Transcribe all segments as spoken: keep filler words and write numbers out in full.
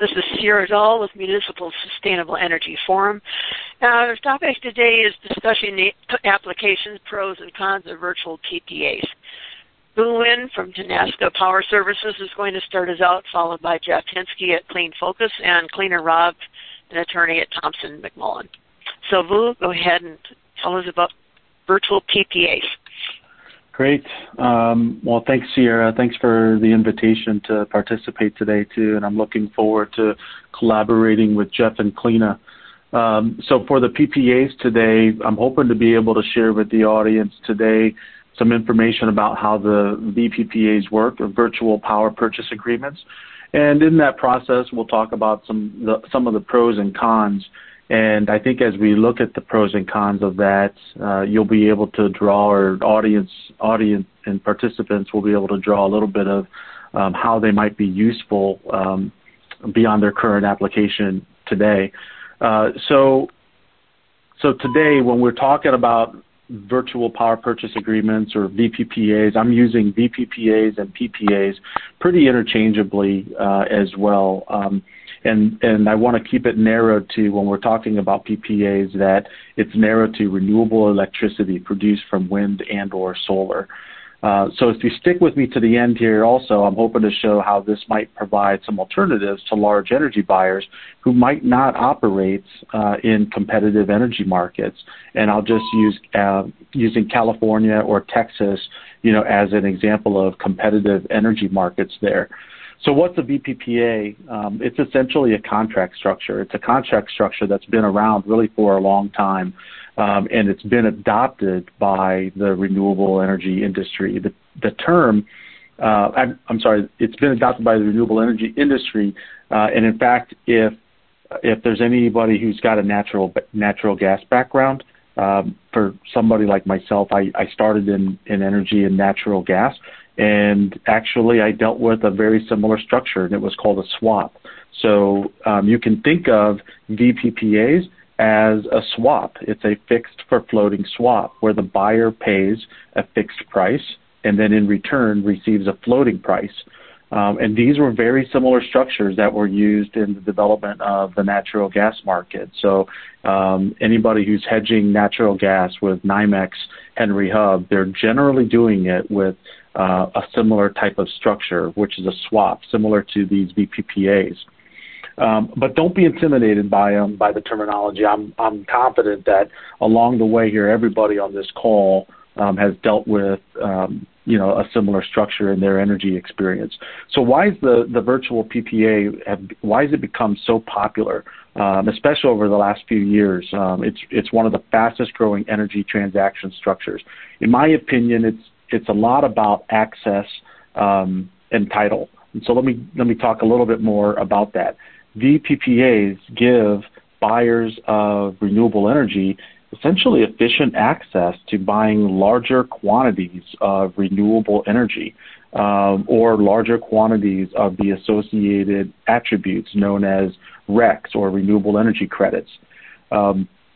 This is Sierra Dahl with Municipal Sustainable Energy Forum. Uh, our topic today is discussing the applications, pros and cons of virtual P P As. Boo Wynn from Tenaska Power Services is going to start us out, followed by Jeff Hinsky at Clean Focus and Cleaner Rob, an attorney at Thompson McMullen. So, Boo, go ahead and tell us about virtual P P As. Great. Um, well, thanks, Sierra. Thanks for the invitation to participate today, too, and I'm looking forward to collaborating with Jeff and Cleena. Um, so for the P P As today, I'm hoping to be able to share with the audience today some information about how the V P P As work, or virtual power purchase agreements. And in that process, we'll talk about some the, some of the pros and cons. And I think as we look at the pros and cons of that, uh, you'll be able to draw, or audience, audience and participants will be able to draw a little bit of um, how they might be useful um, beyond their current application today. Uh, so, so today, when we're talking about virtual power purchase agreements or V P P As, I'm using V P P As and P P As pretty interchangeably uh, as well. Um, And, and I want to keep it narrowed to, when we're talking about P P As, that it's narrowed to renewable electricity produced from wind and or solar. Uh, so if you stick with me to the end here also, I'm hoping to show how this might provide some alternatives to large energy buyers who might not operate uh, in competitive energy markets. And I'll just use uh, using California or Texas, you know, as an example of competitive energy markets there. So what's a V P P A? Um, it's essentially a contract structure. It's a contract structure that's been around really for a long time, um, and it's been adopted by the renewable energy industry. The, the term, uh, I'm, I'm sorry, it's been adopted by the renewable energy industry, uh, and in fact, if if there's anybody who's got a natural natural gas background, um, for somebody like myself, I, I started in, in energy and natural gas. And actually, I dealt with a very similar structure, and it was called a swap. So um, you can think of V P P As as a swap. It's a fixed for floating swap where the buyer pays a fixed price and then in return receives a floating price. Um, and these were very similar structures that were used in the development of the natural gas market. So um, anybody who's hedging natural gas with NYMEX Henry Hub, they're generally doing it with Uh, a similar type of structure, which is a swap, similar to these V P P As. Um, but don't be intimidated by them, by the terminology. I'm, I'm confident that along the way here, everybody on this call um, has dealt with, um, you know, a similar structure in their energy experience. So why is the, the virtual P P A, have, why has it become so popular, um, especially over the last few years? Um, it's, it's one of the fastest growing energy transaction structures. In my opinion, it's It's a lot about access um, and title. And so let me let me talk a little bit more about that. V P P As give buyers of renewable energy essentially efficient access to buying larger quantities of renewable energy um, or larger quantities of the associated attributes known as R E Cs, or renewable energy credits. Um,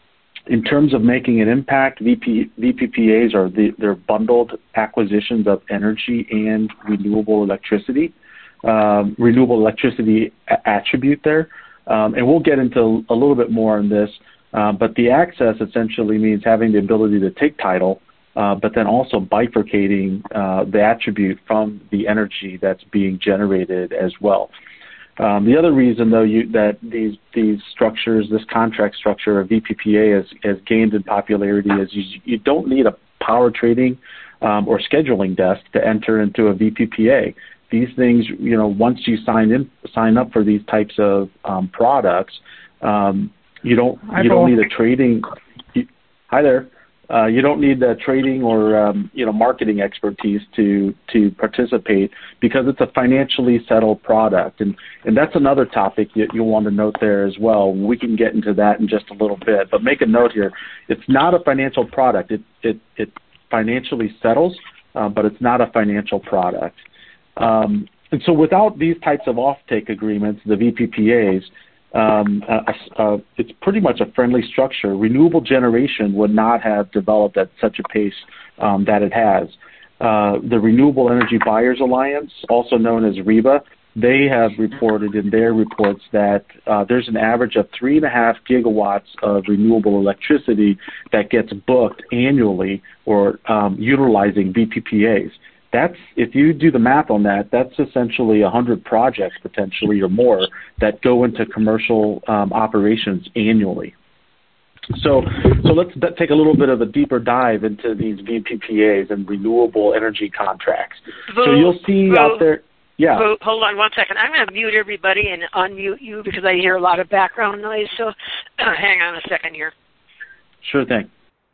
In terms of making an impact, V P, V P P As are the, they're bundled acquisitions of energy and renewable electricity, um, renewable electricity a- attribute there. Um, and we'll get into a little bit more on this, uh, but the access essentially means having the ability to take title, uh, but then also bifurcating uh, the attribute from the energy that's being generated as well. Um, the other reason, though, you, that these these structures, this contract structure of V P P A has, has gained in popularity is you, you don't need a power trading um, or scheduling desk to enter into a V P P A. These things, you know, once you sign in, sign up for these types of um, products, um, you don't Hi, you Paul. don't need a trading. You, hi there. Uh, you don't need the trading or um, you know marketing expertise to to participate, because it's a financially settled product, and and that's another topic that you'll want to note there as well. We can get into that in just a little bit, but make a note here: it's not a financial product. It it it financially settles, uh, but it's not a financial product. Um, and so, without these types of offtake agreements, the V P P As, Um, uh, uh, it's pretty much a friendly structure. Renewable generation would not have developed at such a pace um, that it has. Uh, the Renewable Energy Buyers Alliance, also known as REBA, they have reported in their reports that uh, there's an average of three and a half gigawatts of renewable electricity that gets booked annually or um, utilizing V P P As. That's, if you do the math on that, that's essentially one hundred projects potentially or more that go into commercial um, operations annually. So, so let's take a little bit of a deeper dive into these V P P As and renewable energy contracts. Boo, so you'll see boo, out there, yeah. Boo, hold on one second. I'm going to mute everybody and unmute you because I hear a lot of background noise. So, uh, hang on a second here. Sure thing.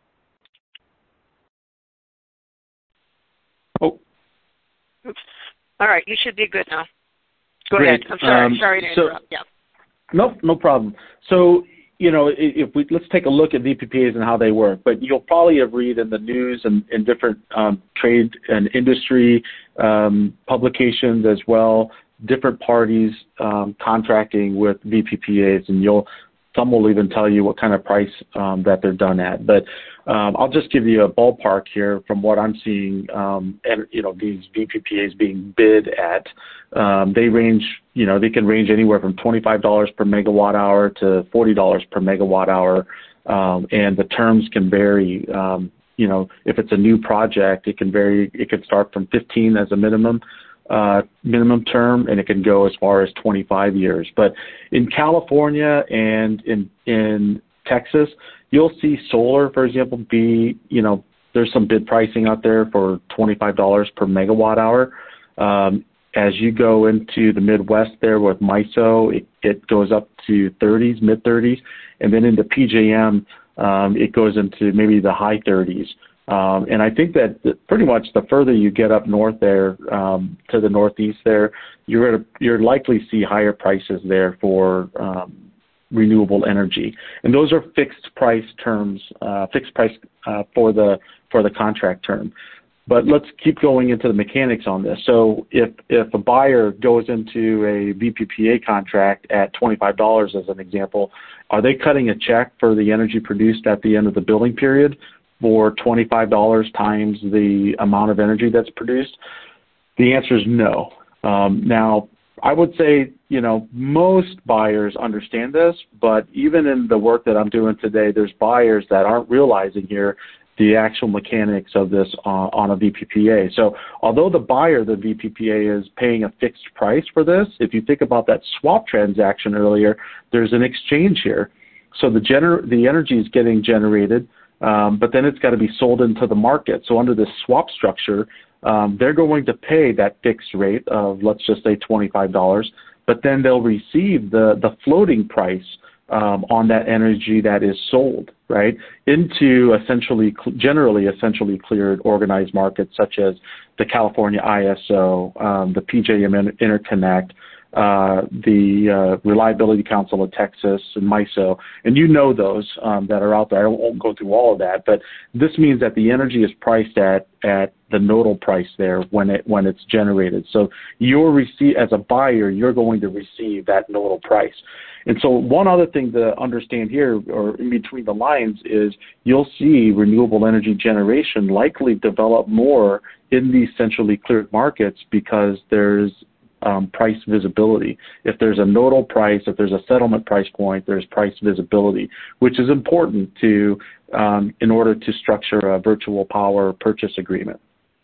Oh. Oops. All right, you should be good now. Go Great. ahead. I'm sorry. Um, sorry to so, interrupt. Yeah. Nope, no problem. So, you know, if we let's take a look at V P P As and how they work. But you'll probably have read in the news and in different um, trade and industry um, publications as well, different parties um, contracting with V P P As, and you'll some will even tell you what kind of price um, that they're done at. But um, I'll just give you a ballpark here from what I'm seeing. Um, and you know, these V P P As being bid at, um, they range. You know, they can range anywhere from twenty-five dollars per megawatt hour to forty dollars per megawatt hour, um, and the terms can vary. Um, you know, if it's a new project, it can vary. It can start from fifteen as a minimum. Uh, minimum term, and it can go as far as twenty-five years. But in California and in in Texas, you'll see solar, for example, be, you know, there's some bid pricing out there for twenty-five dollars per megawatt hour. Um, as you go into the Midwest there with M I S O, it, it goes up to thirties, mid thirties, and then into P J M, um, it goes into maybe the high thirties. Um, and I think that pretty much the further you get up north there, um, to the northeast there, you're gonna, you're likely to see higher prices there for um, renewable energy. And those are fixed price terms, uh, fixed price uh, for the for the contract term. But let's keep going into the mechanics on this. So if if a buyer goes into a V P P A contract at twenty-five dollars as an example, are they cutting a check for the energy produced at the end of the billing period for twenty-five dollars times the amount of energy that's produced? The answer is no. Um, now, I would say, you know, most buyers understand this, but even in the work that I'm doing today, there's buyers that aren't realizing here the actual mechanics of this uh, on a V P P A. So although the buyer of the V P P A is paying a fixed price for this, if you think about that swap transaction earlier, there's an exchange here. So the gener- the energy is getting generated, Um, but then it's got to be sold into the market. So under this swap structure, um, they're going to pay that fixed rate of, let's just say, twenty-five dollars, but then they'll receive the, the floating price um, on that energy that is sold, right, into essentially, generally essentially cleared organized markets such as the California I S O, um, the P J M Interconnect, uh, the uh, Reliability Council of Texas, and M I S O, and you know those um, that are out there. I won't go through all of that, but this means that the energy is priced at at the nodal price there when it when it's generated. So you're receive as a buyer, you're going to receive that nodal price. And so one other thing to understand here, or in between the lines, is you'll see renewable energy generation likely develop more in these centrally cleared markets because there's Um, price visibility. If there's a nodal price, if there's a settlement price point, there's price visibility, which is important to um, in order to structure a virtual power purchase agreement.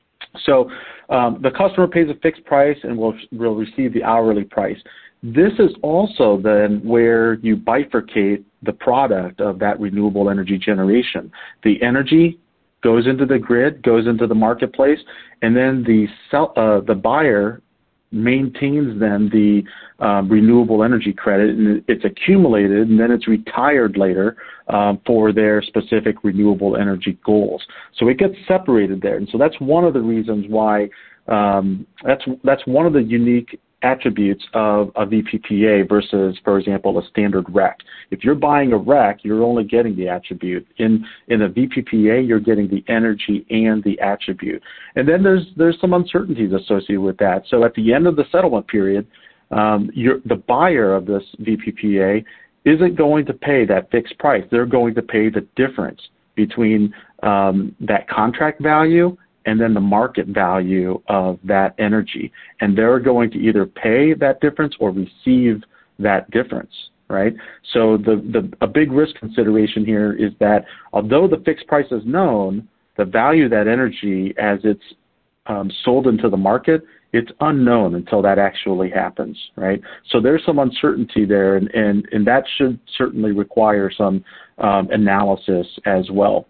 So um, the customer pays a fixed price and will will receive the hourly price. This is also then where you bifurcate the product of that renewable energy generation. The energy goes into the grid, goes into the marketplace, and then the sell, uh, the buyer maintains then the um, renewable energy credit, and it's accumulated, and then it's retired later um, for their specific renewable energy goals. So it gets separated there, and so that's one of the reasons why um, that's that's one of the unique attributes of a V P P A versus, for example, a standard R E C. If you're buying a R E C, you're only getting the attribute. In in a V P P A, you're getting the energy and the attribute. And then there's there's some uncertainties associated with that. So at the end of the settlement period, um, you're, the buyer of this V P P A isn't going to pay that fixed price. They're going to pay the difference between um, that contract value and then the market value of that energy. And they're going to either pay that difference or receive that difference, right? So the, the a big risk consideration here is that although the fixed price is known, the value of that energy as it's um, sold into the market, it's unknown until that actually happens, right? So there's some uncertainty there, and, and, and that should certainly require some um, analysis as well.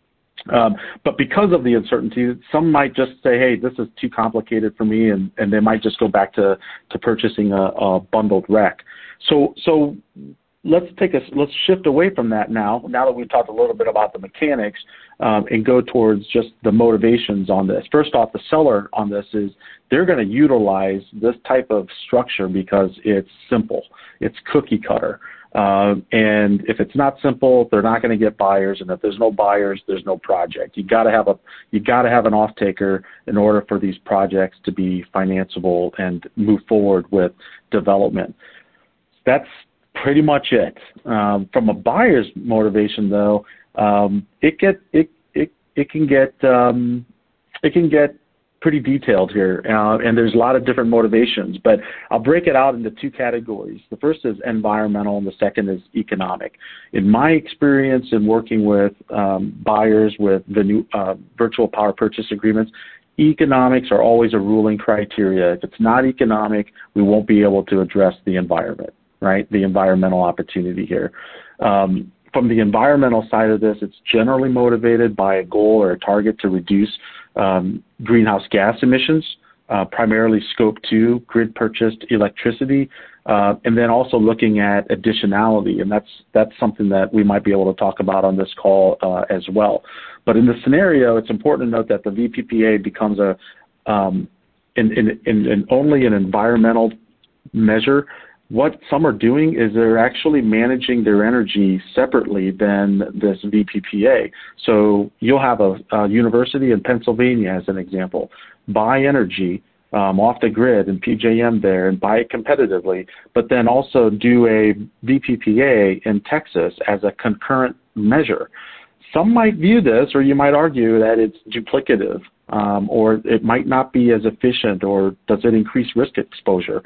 Um, but because of the uncertainty, some might just say, hey, this is too complicated for me, and, and they might just go back to, to purchasing a, a bundled R E C. So, so let's take a, let's shift away from that now, now that we've talked a little bit about the mechanics, um, and go towards just the motivations on this. First off, the seller on this is they're going to utilize this type of structure because it's simple. It's cookie cutter. Uh, and if it's not simple, they're not going to get buyers. And if there's no buyers, there's no project. You got to have a, you got to have an off-taker in order for these projects to be financeable and move forward with development. That's pretty much it. Um, from a buyer's motivation, though, um, it get it it it can get um, it can get pretty detailed here, uh, and there's a lot of different motivations. But I'll break it out into two categories. The first is environmental, and the second is economic. In my experience in working with um, buyers with the new uh, virtual power purchase agreements, economics are always a ruling criteria. If it's not economic, we won't be able to address the environment, right? The environmental opportunity here. Um, from the environmental side of this, it's generally motivated by a goal or a target to reduce um, greenhouse gas emissions, uh, primarily scope two, grid purchased electricity, uh, and then also looking at additionality, and that's that's something that we might be able to talk about on this call uh, as well. But in the scenario, it's important to note that the V P P A becomes a um, in, in, in, in only an environmental measure. What some are doing is they're actually managing their energy separately than this V P P A. So you'll have a, a university in Pennsylvania, as an example, buy energy um, off the grid and P J M there and buy it competitively, but then also do a V P P A in Texas as a concurrent measure. Some might view this, or you might argue that it's duplicative, um, or it might not be as efficient, or does it increase risk exposure?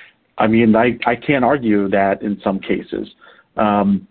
I mean, I, I can't argue that in some cases. Um,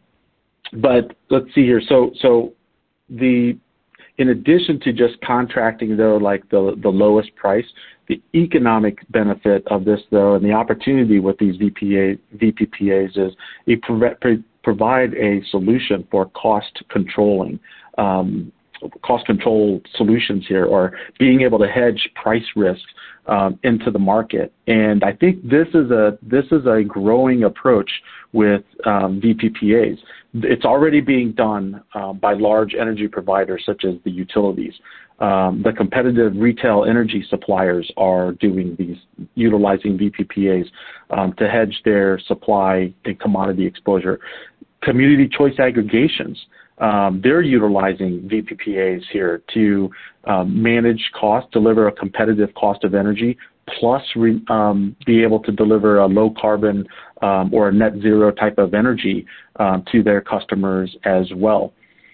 but let's see here. So, so the, in addition to just contracting, though, like the, the lowest price, the economic benefit of this, though, and the opportunity with these V P A, V P P As is it pro- provide a solution for cost controlling, um, cost control solutions here, or being able to hedge price risk um, into the market. And I think this is a this is a growing approach with um, V P P As. It's already being done uh, by large energy providers such as the utilities. Um, the competitive retail energy suppliers are doing these, utilizing V P P As um, to hedge their supply and commodity exposure. Community choice aggregations, um, they're utilizing V P P As here to um, manage cost, deliver a competitive cost of energy, plus re, um, be able to deliver a low carbon um, or a net zero type of energy um, to their customers as well.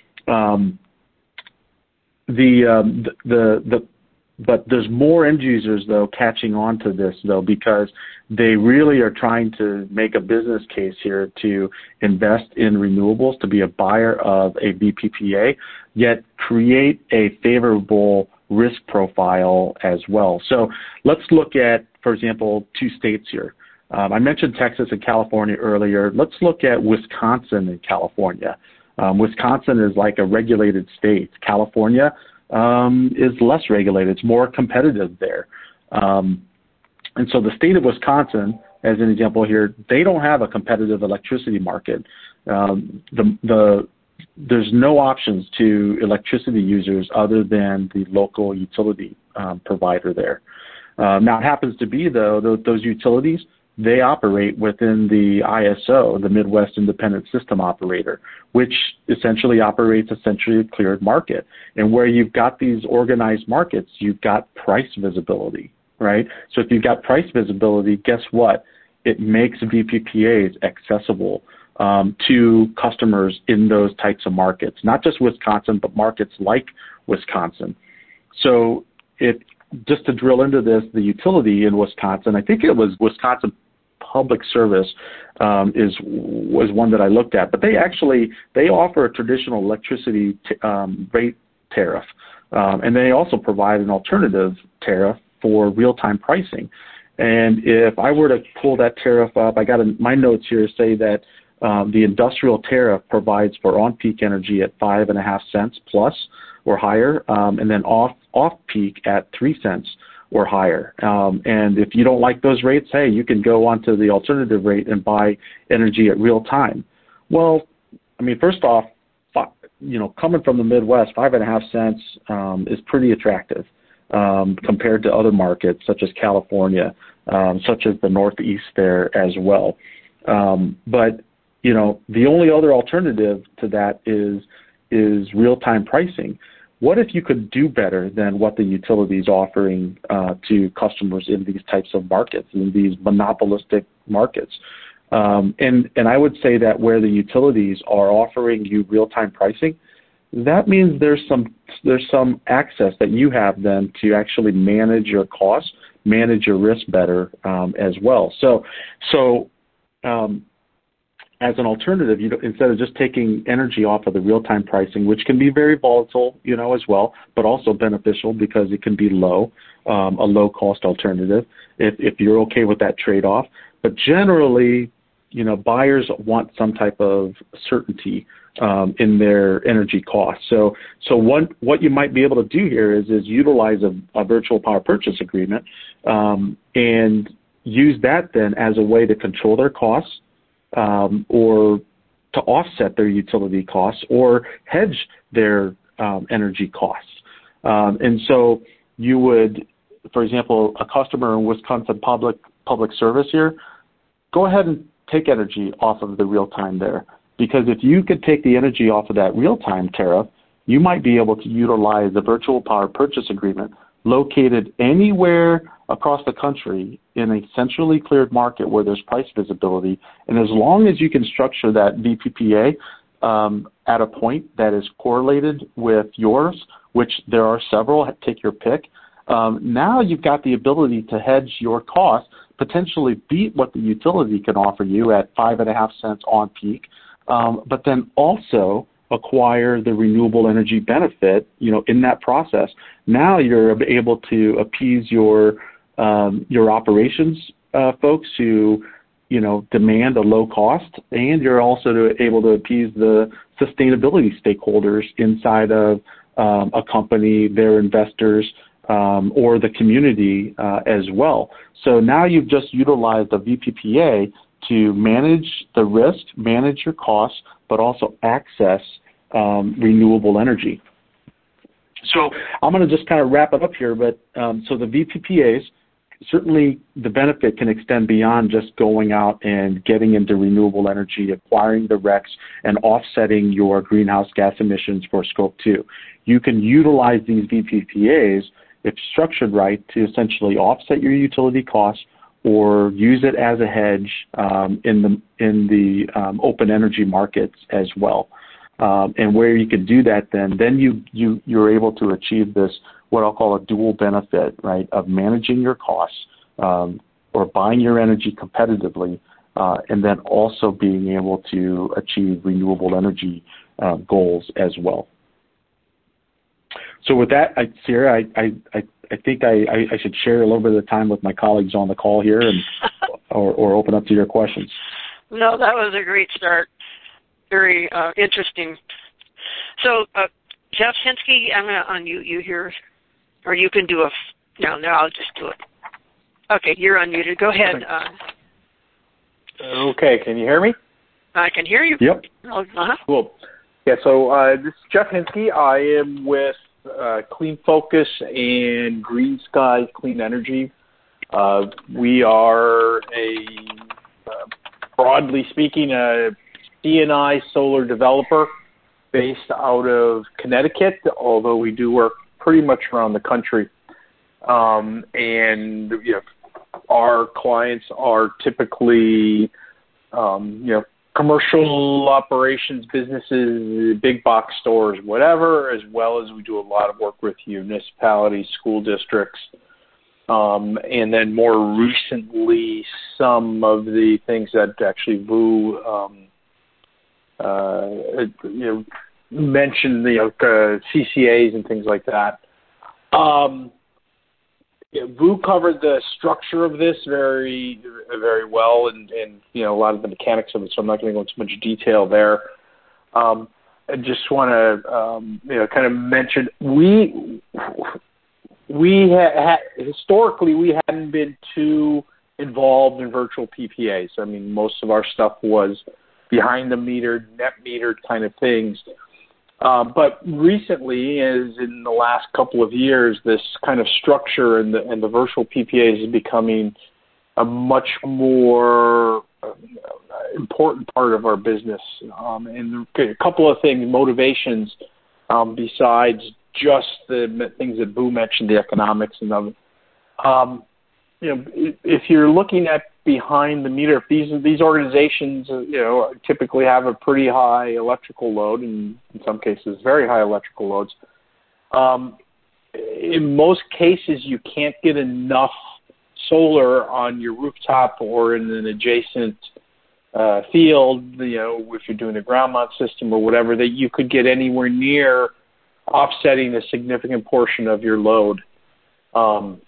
Um, the, um, the, the, but there's more end users, though, catching on to this, though, because they really are trying to make a business case here to invest in renewables, to be a buyer of a V P P A, yet create a favorable risk profile as well. So let's look at, for example, two states here. Um, I mentioned Texas and California earlier. Let's look at Wisconsin and California. Um, Wisconsin is like a regulated state. California um, is less regulated. It's more competitive there. Um, and so the state of Wisconsin, as an example here, they don't have a competitive electricity market. Um, the, the, there's no options to electricity users other than the local utility um, provider there. Uh, now, it happens to be, though, those, those utilities, they operate within the I S O, the Midwest Independent System Operator, which essentially operates a centrally cleared market. And where you've got these organized markets, you've got price visibility, right? So if you've got price visibility, guess what? It makes V P P As accessible um, to customers in those types of markets, not just Wisconsin, but markets like Wisconsin. So if just to drill into this, the utility in Wisconsin, I think it was Wisconsin Public Service um, is was one that I looked at, but they actually they offer a traditional electricity t- um, rate tariff, um, and they also provide an alternative tariff for real-time pricing. And if I were to pull that tariff up, I got a, my notes here say that um, the industrial tariff provides for on-peak energy at five and a half cents plus or higher, um, and then off off-peak at three cents or higher. Um, and if you don't like those rates, hey, you can go onto the alternative rate and buy energy at real time. Well, I mean, first off, you know, coming from the Midwest, five and a half cents um, is pretty attractive um, compared to other markets such as California, um, such as the Northeast there as well. Um, but, you know, the only other alternative to that is is real-time pricing. What if you could do better than what the utility is offering uh, to customers in these types of markets, in these monopolistic markets? Um, and, and I would say that where the utilities are offering you real-time pricing, that means there's some there's some access that you have then to actually manage your costs, manage your risk better um, as well. So, so um, as an alternative, you know, instead of just taking energy off of the real-time pricing, which can be very volatile, you know, as well, but also beneficial because it can be low, um, a low-cost alternative if, if you're okay with that trade-off. But generally, you know, buyers want some type of certainty um, in their energy costs. So, so what what you might be able to do here is is utilize a, a virtual power purchase agreement um, and use that then as a way to control their costs um, or to offset their utility costs or hedge their um, energy costs. Um, and so you would, for example, a customer in Wisconsin Public Public Service here, go ahead and take energy off of the real time there. Because if you could take the energy off of that real-time tariff, you might be able to utilize the virtual power purchase agreement located anywhere across the country in a centrally cleared market where there's price visibility. And as long as you can structure that V P P A um, at a point that is correlated with yours, which there are several, take your pick, um, now you've got the ability to hedge your costs, potentially beat what the utility can offer you at five and a half cents on peak, um, but then also acquire the renewable energy benefit, you know, in that process. Now you're able to appease your um, your operations uh, folks who, you know, demand a low cost, and you're also to, able to appease the sustainability stakeholders inside of um, a company, their investors, Um, or the community uh, as well. So now you've just utilized a V P P A to manage the risk, manage your costs, but also access um, renewable energy. So I'm going to just kind of wrap it up here, but um, so the V P P As, certainly the benefit can extend beyond just going out and getting into renewable energy, acquiring the R E Cs, and offsetting your greenhouse gas emissions for Scope two. You can utilize these V P P As if structured right to essentially offset your utility costs or use it as a hedge um, in the in the um, open energy markets as well. Um, and where you can do that, then then you you you're able to achieve this what I'll call a dual benefit, right, of managing your costs um, or buying your energy competitively, uh, and then also being able to achieve renewable energy uh, goals as well. So with that, I, Sierra, I, I, I think I, I should share a little bit of the time with my colleagues on the call here and or, or open up to your questions. No, that was a great start. Very uh, interesting. So, uh, Jeff Hinsky, I'm going to unmute you here, or you can do a, no, no, I'll just do it. Okay, you're unmuted. Go ahead. Uh, okay, can you hear me? I can hear you. Yep. Uh-huh. Cool. Yeah, so uh, this is Jeff Hinsky. I am with uh, Clean Focus and Green Skies Clean Energy. Uh, we are a, uh, broadly speaking, a C N I solar developer based out of Connecticut, although we do work pretty much around the country. Um, and you know, our clients are typically, um, you know, commercial operations businesses, big box stores, whatever, as well as we do a lot of work with municipalities, school districts, um, and then more recently, some of the things that actually Vu um, uh, you know, mentioned, you know, uh, C C As and things like that. Um, Yeah, Vu covered the structure of this very, very well, and, and you know a lot of the mechanics of it. So I'm not going to go into much detail there. Um, I just want to, um, you know, kind of mention we we ha- ha- historically we hadn't been too involved in virtual P P As. I mean, most of our stuff was behind the meter, net metered kind of things. Uh, but recently, as in the last couple of years, this kind of structure and the, and the virtual P P As is becoming a much more uh, important part of our business. Um, and a couple of things, motivations, um, besides just the things that Vu mentioned, the economics and of it. Um, you know, if you're looking at behind the meter, if these these organizations, you know, typically have a pretty high electrical load, and in some cases, very high electrical loads. Um, in most cases, you can't get enough solar on your rooftop or in an adjacent uh, field. You know, if you're doing a ground mount system or whatever, that you could get anywhere near offsetting a significant portion of your load. Um,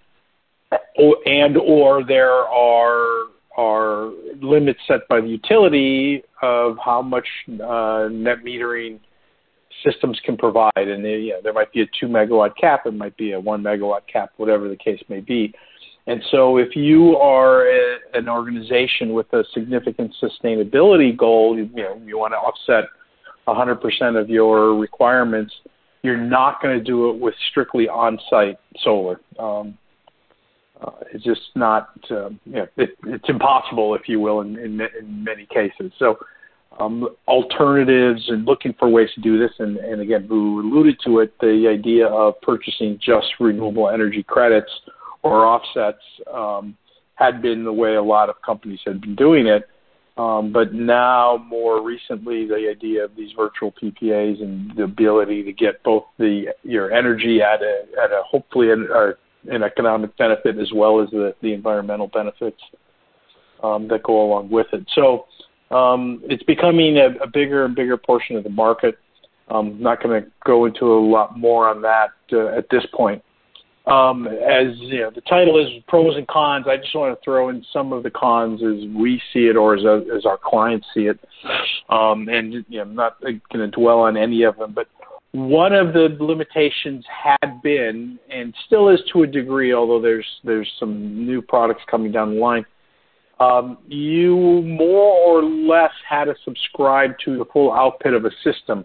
and or there are are limits set by the utility of how much uh, net metering systems can provide. And they, you know, there might be a two megawatt cap, it might be a one megawatt cap, whatever the case may be. And so if you are a, an organization with a significant sustainability goal, you, you know, you want to offset one hundred percent of your requirements, you're not going to do it with strictly on-site solar. Um, Uh, it's just not, um, you know, it, it's impossible, if you will, in, in, in many cases. So um, alternatives and looking for ways to do this, and, and again, Vu alluded to it, the idea of purchasing just renewable energy credits or offsets um, had been the way a lot of companies had been doing it. Um, but now, more recently, the idea of these virtual P P As and the ability to get both the your energy at a, at a hopefully an, a an economic benefit as well as the, the environmental benefits um, that go along with it. So um, it's becoming a, a bigger and bigger portion of the market. I'm not going to go into a lot more on that uh, at this point. Um, as you know, the title is pros and cons. I just want to throw in some of the cons as we see it or as, as our clients see it. Um, and you know, I'm not going to dwell on any of them, but one of the limitations had been, and still is to a degree, although there's there's some new products coming down the line, um, you more or less had to subscribe to the full output of a system.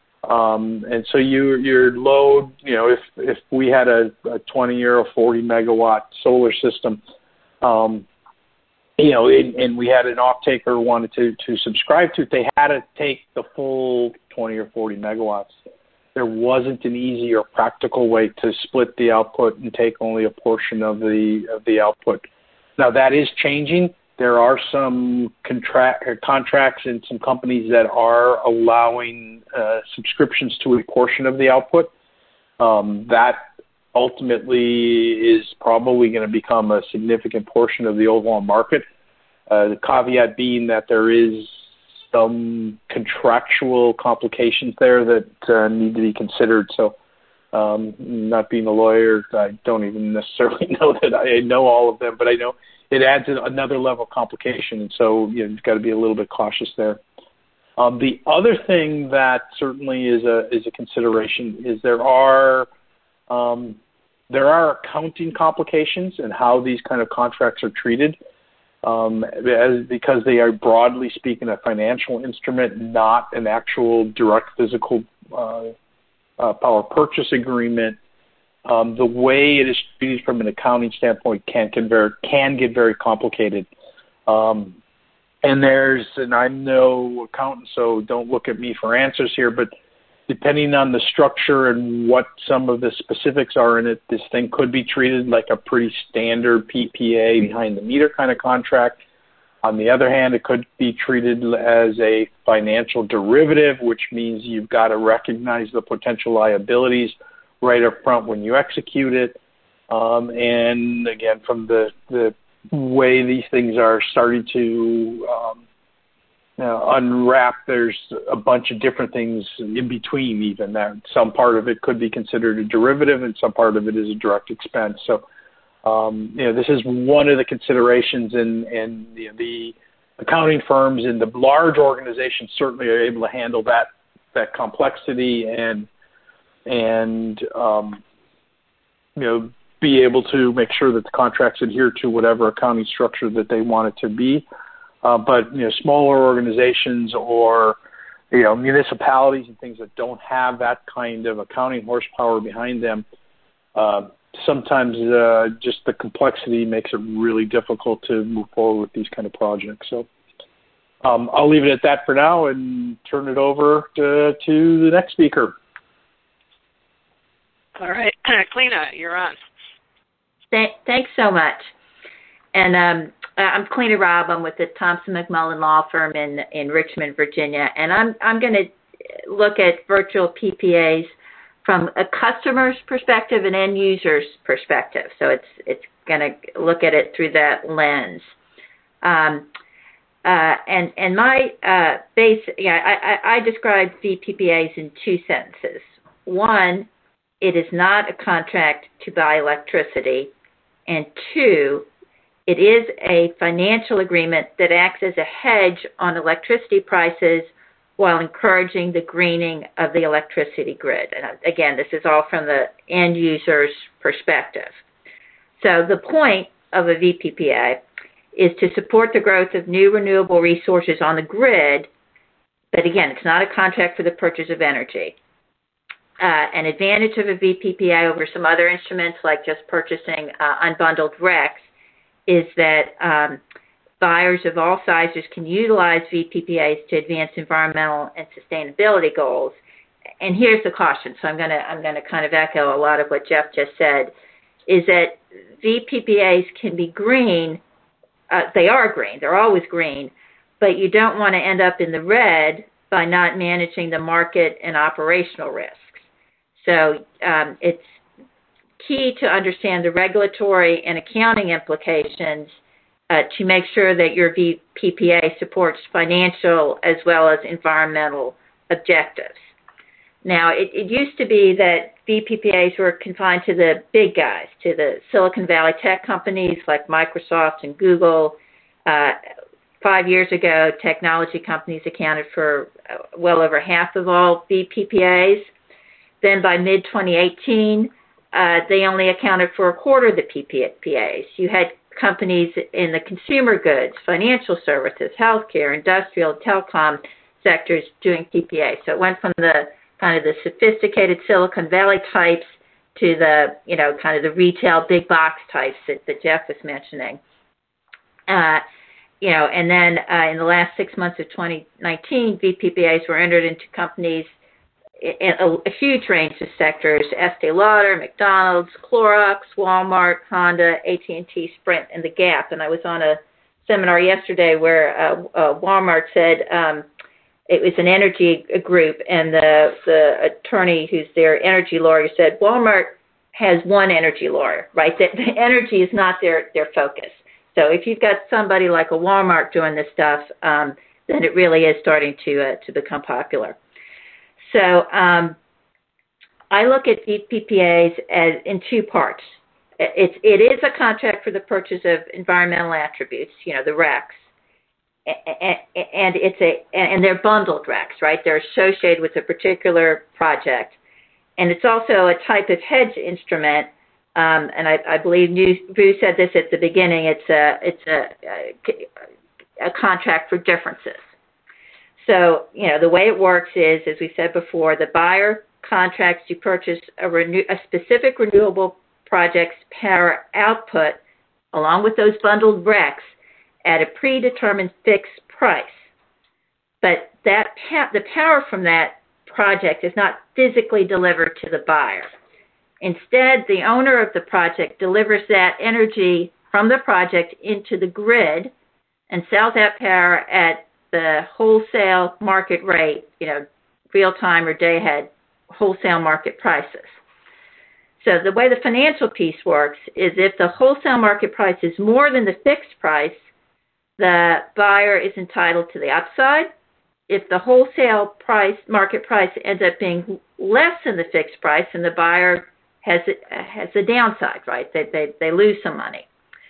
Um, and so you, your load, you know, if, if we had a, a twenty or a forty megawatt solar system, um, you know, and, and we had an off-taker who wanted to, to subscribe to it, they had to take the full twenty or forty megawatts. There wasn't an easy or practical way to split the output and take only a portion of the of the output. Now, that is changing. There are some contract, contracts and some companies that are allowing uh, subscriptions to a portion of the output. Um, that ultimately is probably going to become a significant portion of the overall market. Uh, the caveat being that there is some contractual complications there that uh, need to be considered. So um, not being a lawyer, I don't even necessarily know that I know all of them, but I know it adds another level of complication. And so you know, you've got to be a little bit cautious there. Um, the other thing that certainly is a is a consideration is there are um, there are accounting complications in how these kind of contracts are treated. Um, as, because they are, broadly speaking, a financial instrument, not an actual direct physical uh, uh, power purchase agreement. Um, the way it is treated from an accounting standpoint can can, very, can get very complicated. Um, and there's, and I'm no accountant, so don't look at me for answers here, but depending on the structure and what some of the specifics are in it, this thing could be treated like a pretty standard P P A behind the meter kind of contract, On the other hand, it could be treated as a financial derivative, which means you've got to recognize the potential liabilities right up front when you execute it. Um, and again, from the, the way these things are starting to um, you know, unwrap, there's a bunch of different things in between even that. Some part of it could be considered a derivative and some part of it is a direct expense. So Um, you know, this is one of the considerations, and, and you know, the accounting firms and the large organizations certainly are able to handle that that complexity and and um, you know, be able to make sure that the contracts adhere to whatever accounting structure that they want it to be. Uh, but you know, smaller organizations or you know, municipalities and things that don't have that kind of accounting horsepower behind them. Uh, Sometimes uh, just the complexity makes it really difficult to move forward with these kind of projects. So um, I'll leave it at that for now and turn it over to, to the next speaker. All right. Cleena, you're on. Th- thanks so much. And um, I'm Cleena Rabb. I'm with the Thompson McMullen Law Firm in, in Richmond, Virginia. And I'm, I'm going to look at virtual P P As from a customer's perspective and end user's perspective. So it's it's going to look at it through that lens. Um, uh, and and my uh, base, yeah, I, I, I describe V P P As in two sentences. One, it is not a contract to buy electricity. And two, it is a financial agreement that acts as a hedge on electricity prices while encouraging the greening of the electricity grid. And again, this is all from the end user's perspective. So the point of a V P P A is to support the growth of new renewable resources on the grid, but again, it's not a contract for the purchase of energy. Uh, an advantage of a V P P A over some other instruments like just purchasing uh, unbundled R E Cs is that um, buyers of all sizes can utilize V P P As to advance environmental and sustainability goals. And here's the caution. So I'm going to I'm going to kind of echo a lot of what Jeff just said, is that V P P As can be green. Uh, they are green. They're always green. But you don't want to end up in the red by not managing the market and operational risks. So um, it's key to understand the regulatory and accounting implications Uh, to make sure that your V P P A supports financial as well as environmental objectives. Now, it, it used to be that V P P As were confined to the big guys, to the Silicon Valley tech companies like Microsoft and Google. Uh, five years ago, technology companies accounted for well over half of all V P P As. Then by mid twenty eighteen, uh, they only accounted for a quarter of the P P P As. You had companies in the consumer goods, financial services, healthcare, industrial, telecom sectors doing P P A. So it went from the kind of the sophisticated Silicon Valley types to the, you know, kind of the retail big box types that, that Jeff was mentioning. Uh, you know, and then uh, in the last six months of twenty nineteen, V P P As were entered into companies in a, a huge range of sectors: Estee Lauder, McDonald's, Clorox, Walmart, Honda, A T and T, Sprint, and The Gap. And I was on a seminar yesterday where uh, uh, Walmart said um, it was an energy group, and the, the attorney who's their energy lawyer said Walmart has one energy lawyer, right? That the energy is not their, their focus. So if you've got somebody like a Walmart doing this stuff, um, then it really is starting to uh, to become popular. So um, I look at V P P As as in two parts. It's it is a contract for the purchase of environmental attributes, you know, the R E Cs, and it's a and they're bundled R E Cs, right? They're associated with a particular project, and it's also a type of hedge instrument. Um, and I, I believe Vu said this at the beginning. It's a it's a, a contract for differences. So, you know, the way it works is, as we said before, the buyer contracts to purchase a, renew, a specific renewable project's power output along with those bundled R E Cs at a predetermined fixed price. But that the power from that project is not physically delivered to the buyer. Instead, the owner of the project delivers that energy from the project into the grid, and sells that power at the wholesale market rate, you know, real time or day ahead wholesale market prices. So the way the financial piece works is if the wholesale market price is more than the fixed price, the buyer is entitled to the upside. If the wholesale price, market price ends up being less than the fixed price, then the buyer has has the downside, right? They they, they lose some money.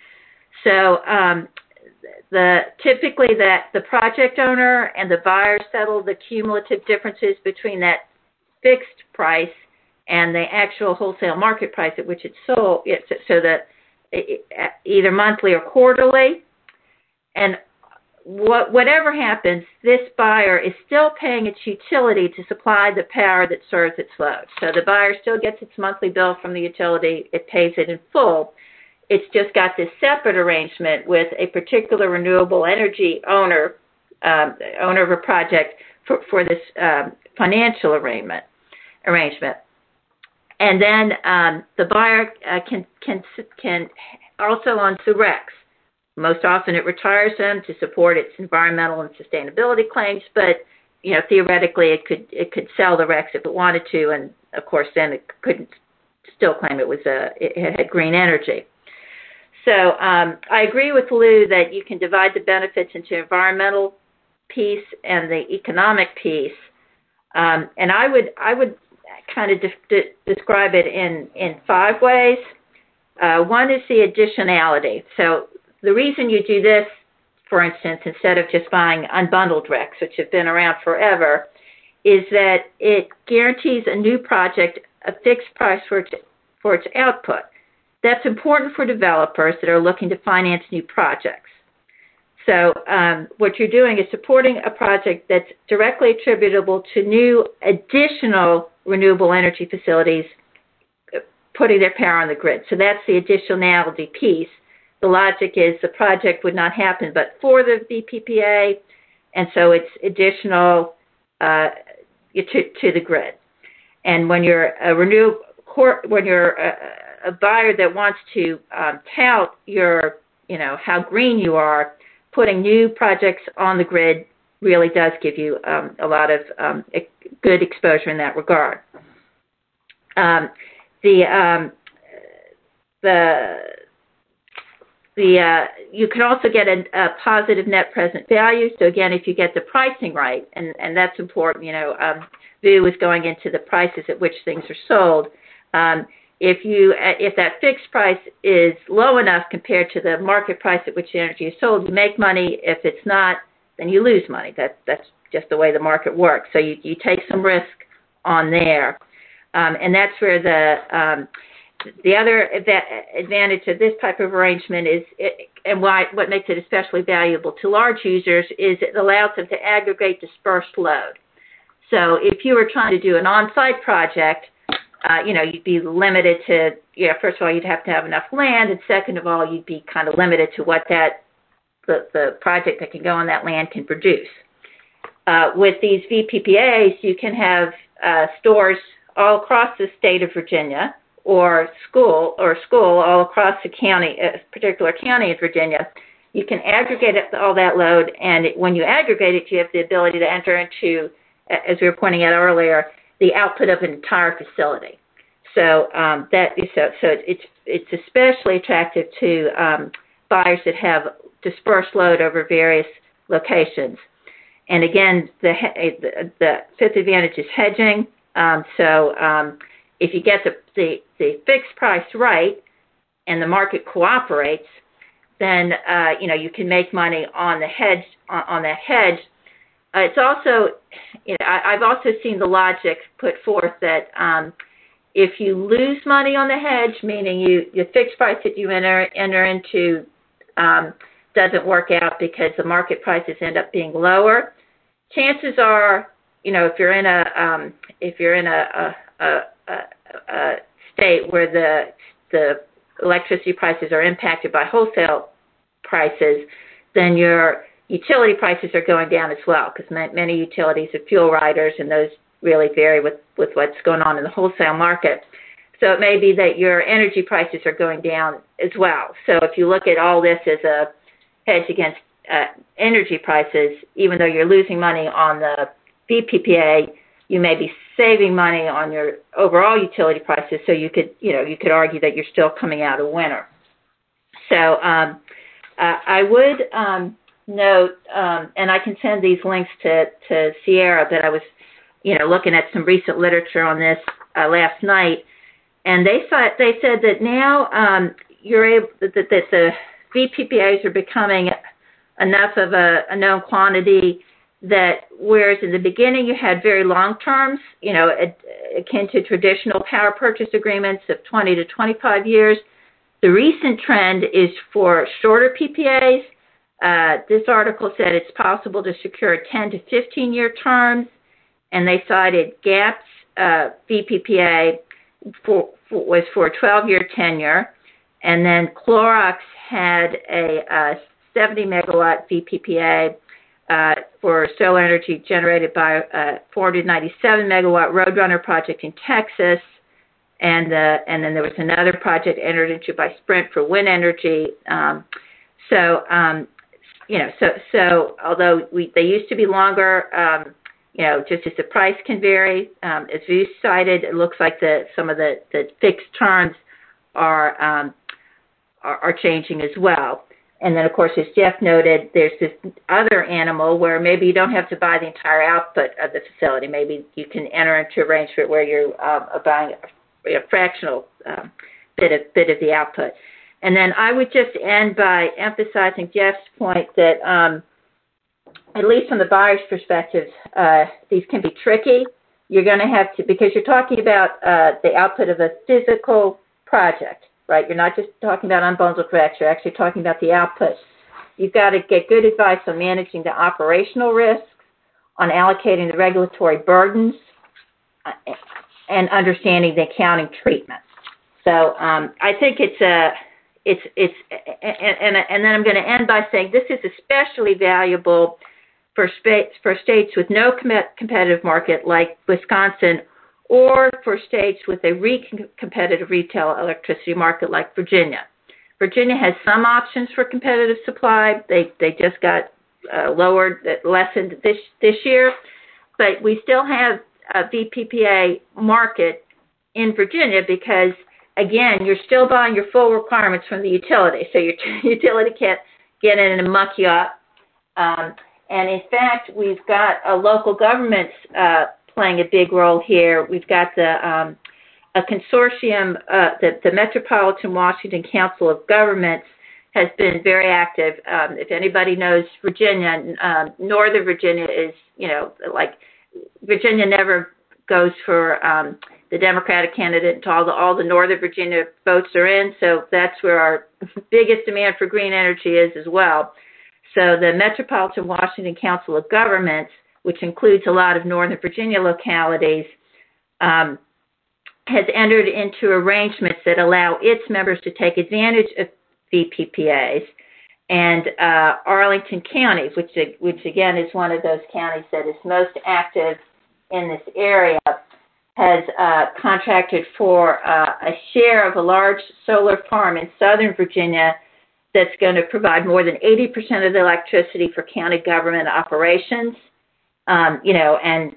So um, the typically that the project owner and the buyer settle the cumulative differences between that fixed price and the actual wholesale market price at which it's sold, so that either monthly or quarterly. And what, whatever happens, this buyer is still paying its utility to supply the power that serves its load. So the buyer still gets its monthly bill from the utility. It pays it in full. It's just got this separate arrangement with a particular renewable energy owner, um, owner of a project for, for this um, financial arrangement. arrangement. And then um, the buyer uh, can, can, can also owns the R E Cs. Most often it retires them to support its environmental and sustainability claims, but you know theoretically it could it could sell the R E Cs if it wanted to, and of course then it couldn't still claim it was a it had green energy. So um, I agree with Lou that you can divide the benefits into environmental piece and the economic piece, um, and I would I would kind of de- de- describe it in in five ways. Uh, one is the additionality. So the reason you do this, for instance, instead of just buying unbundled R E Cs, which have been around forever, is that it guarantees a new project a fixed price for its, for its output. That's important for developers that are looking to finance new projects. So um, what you're doing is supporting a project that's directly attributable to new additional renewable energy facilities putting their power on the grid. So that's the additionality piece. The logic is the project would not happen but for the V P P A, and so it's additional uh, to, to the grid. And when you're a renew, when you're a, a buyer that wants to um, tout your, you know, how green you are, putting new projects on the grid really does give you um, a lot of um, good exposure in that regard. Um, the um, the The uh, you can also get a, a positive net present value. So again, if you get the pricing right, and, and that's important, you know, um, Vu is going into the prices at which things are sold. Um, if you if that fixed price is low enough compared to the market price at which the energy is sold, you make money. If it's not, then you lose money. That that's just the way the market works. So you, you take some risk on there, um, and that's where the um, The other advantage of this type of arrangement is, it, and why what makes it especially valuable to large users, is it allows them to aggregate dispersed load. So if you were trying to do an on-site project, uh, you know, you'd be limited to, you know, first of all, you'd have to have enough land, and second of all, you'd be kind of limited to what that the, the project that can go on that land can produce. Uh, with these V P P As, you can have uh, stores all across the state of Virginia, or school or school all across the county, a particular county in Virginia. You can aggregate all that load, and when you aggregate it, you have the ability to enter into, as we were pointing out earlier, the output of an entire facility. So um, that is so, so it's it's especially attractive to um, buyers that have dispersed load over various locations. And again, the the, the fifth advantage is hedging. Um, so um, if you get the, the, the fixed price right and the market cooperates, then uh, you know you can make money on the hedge on, on that hedge. Uh, it's also, you know, I, I've also seen the logic put forth that um, if you lose money on the hedge, meaning you the fixed price that you enter enter into um, doesn't work out because the market prices end up being lower, chances are, you know, if you're in a um, if you're in a, a, a A, a state where the the electricity prices are impacted by wholesale prices, then your utility prices are going down as well, because many utilities have fuel riders, and those really vary with, with what's going on in the wholesale market. So it may be that your energy prices are going down as well. So if you look at all this as a hedge against uh, energy prices, even though you're losing money on the V P P A, you may be saving money on your overall utility prices. So you could, you know, you could argue that you're still coming out a winner. So um, uh, I would um, note, um, and I can send these links to, to Sierra, that I was, you know, looking at some recent literature on this uh, last night, and they saw, they said that now um, you're able that, that the V P P As are becoming enough of a, a known quantity that whereas in the beginning you had very long terms, you know, akin to traditional power purchase agreements of twenty to twenty-five years, the recent trend is for shorter P P As. Uh, this article said it's possible to secure ten to fifteen year terms, and they cited GAP's uh, V P P A for, for, was for a twelve year tenure, and then Clorox had a uh, seventy megawatt V P P A uh, for solar energy generated by a four hundred ninety-seven megawatt Roadrunner project in Texas, and uh, and then there was another project entered into by Sprint for wind energy. Um, so um, you know, so so although we, they used to be longer, um, you know, just as the price can vary, um, as Vu cited, it looks like the some of the, the fixed terms are, um, are are changing as well. And then, of course, as Jeff noted, there's this other animal where maybe you don't have to buy the entire output of the facility. Maybe you can enter into an arrangement where you're um, buying a, a fractional um, bit of bit of the output. And then I would just end by emphasizing Jeff's point that, um, at least from the buyer's perspective, uh, these can be tricky. You're going to have to, because you're talking about uh, the output of a physical project, right? You're not just talking about unbundled credits, you're actually talking about the output. You've got to get good advice on managing the operational risks, on allocating the regulatory burdens, uh, and understanding the accounting treatment. So um, I think it's a, it's, it's, and, and, and then I'm going to end by saying this is especially valuable for states, for states with no com- competitive market like Wisconsin, or for states with a re- competitive retail electricity market like Virginia. Virginia has some options for competitive supply. They they just got uh, lowered, lessened this this year, but we still have a V P P A market in Virginia because, again, you're still buying your full requirements from the utility, so your t- utility can't get in and muck you up. Um, and in fact, we've got a local governments uh, playing a big role here. We've got the um, a consortium, uh, the, the Metropolitan Washington Council of Governments has been very active. Um, if anybody knows Virginia, um, Northern Virginia is, you know, like Virginia never goes for um, the Democratic candidate until all the, all the Northern Virginia votes are in. So that's where our biggest demand for green energy is as well. So the Metropolitan Washington Council of Governments, which includes a lot of Northern Virginia localities, um, has entered into arrangements that allow its members to take advantage of V P P As. And uh, Arlington County, which, which again is one of those counties that is most active in this area, has uh, contracted for uh, a share of a large solar farm in Southern Virginia that's going to provide more than eighty percent of the electricity for county government operations. Um, you know, and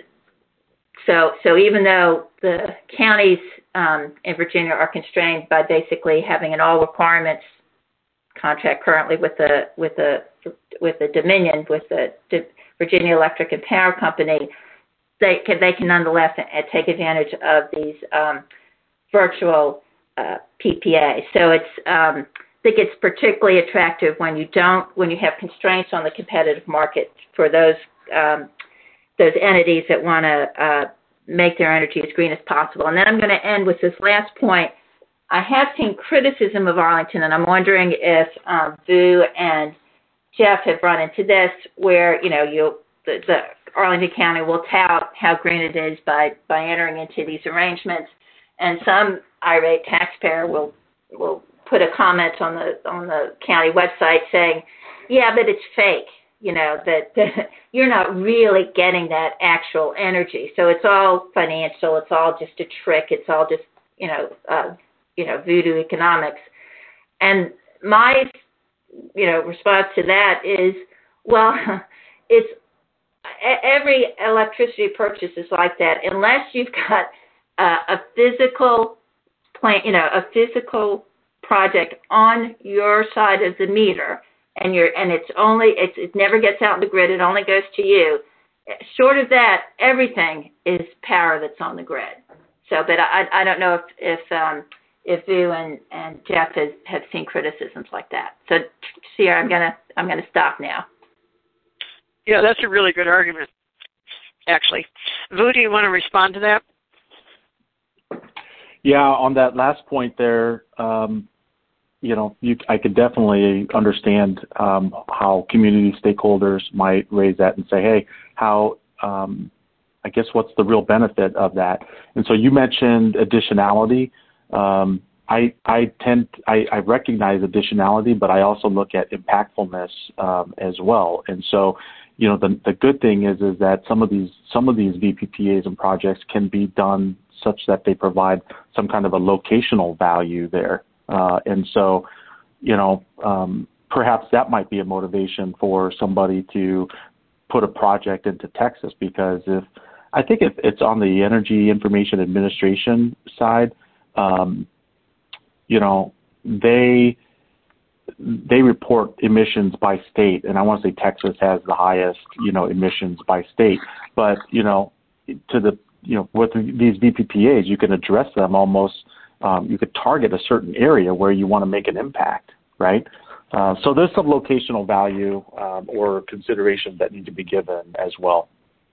so so even though the counties um, in Virginia are constrained by basically having an all requirements contract currently with the with the with the Dominion, with the Virginia Electric and Power Company, they can they can nonetheless take advantage of these um, virtual uh, P P As. So it's um, I think it's particularly attractive when you don't when you have constraints on the competitive market for those um, those entities that want to uh, make their energy as green as possible. And then I'm going to end with this last point. I have seen criticism of Arlington, and I'm wondering if um, Vu and Jeff have run into this, where you know you the, the Arlington County will tout how green it is by by entering into these arrangements, and some irate taxpayer will will put a comment on the on the county website saying, "Yeah, but it's fake. You know that, that you're not really getting that actual energy. So it's all financial. It's all just a trick. It's all just you know." Uh, you know, voodoo economics. And my you know, response to that is, well, it's every electricity purchase is like that. Unless you've got uh, a physical plant, you know, a physical project on your side of the meter, and you're, and it's only, it's, it never gets out in the grid. It only goes to you. Short of that, everything is power that's on the grid. So, but I, I don't know if if um, if Vu and, and Jeff has, have seen criticisms like that. So, Sierra, I'm gonna I'm gonna stop now. Yeah, that's a really good argument, actually. Vu, do you want to respond to that? Yeah, on that last point there, um, you know, you, I could definitely understand um, how community stakeholders might raise that and say, hey, how, um, I guess what's the real benefit of that? And so you mentioned additionality. Um, I, I tend, I, I recognize additionality, but I also look at impactfulness um, as well. And so, you know, the, the good thing is, is that some of these, some of these V P P As and projects can be done such that they provide some kind of a locational value there. Uh, and so, you know, um, perhaps that might be a motivation for somebody to put a project into Texas, because if I think if it's on the Energy Information Administration side, um, you know, they they report emissions by state, and I want to say Texas has the highest, you know, emissions by state. But you know, to the you know, with these V P P As, you can address them almost. Um, you could target a certain area where you want to make an impact, right? Uh, so there's some locational value um, or considerations that need to be given as well.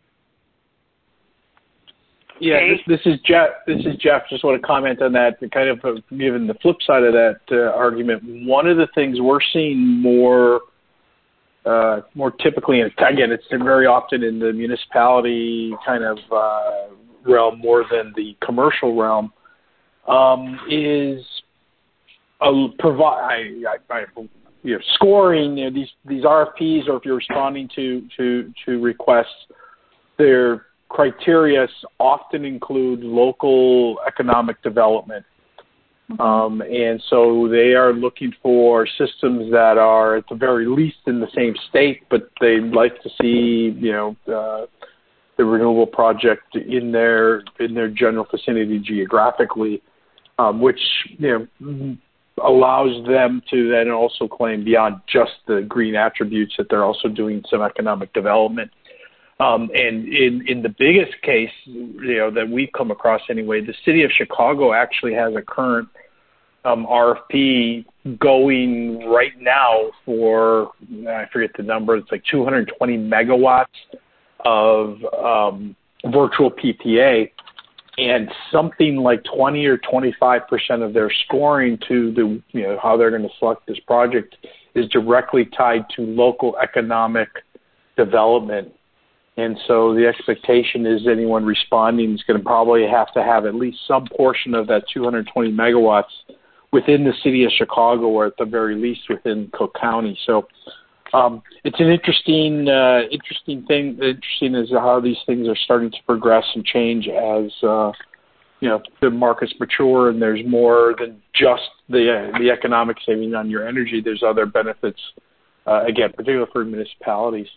Yeah, okay. this, this is Jeff. This is Jeff. Just want to comment on that. Kind of uh, given the flip side of that uh, argument, one of the things we're seeing more, uh, more typically, and again, it's very often in the municipality kind of uh, realm more than the commercial realm. Um, is a provide I, I, you know, scoring you know, these these R F Ps, or if you're responding to to to requests, their criteria often include local economic development, mm-hmm. um, and so they are looking for systems that are at the very least in the same state, but they'd like to see you know. Uh, the renewable project in their in their general vicinity geographically, um, which you know allows them to then also claim beyond just the green attributes that they're also doing some economic development. Um, and in in the biggest case, you know that we've come across anyway, the city of Chicago actually has a current um, R F P going right now for I forget the number. It's like two hundred twenty megawatts. Of um, virtual P P A, and something like twenty or twenty-five percent of their scoring to the you know how they're going to select this project is directly tied to local economic development. And so the expectation is anyone responding is going to probably have to have at least some portion of that two hundred twenty megawatts within the city of Chicago, or at the very least within Cook County. So. Um, it's an interesting, uh, interesting thing. Interesting is how these things are starting to progress and change as uh, you know the markets mature, and there's more than just the uh, the economic saving on your energy. There's other benefits, uh, again, particularly for municipalities.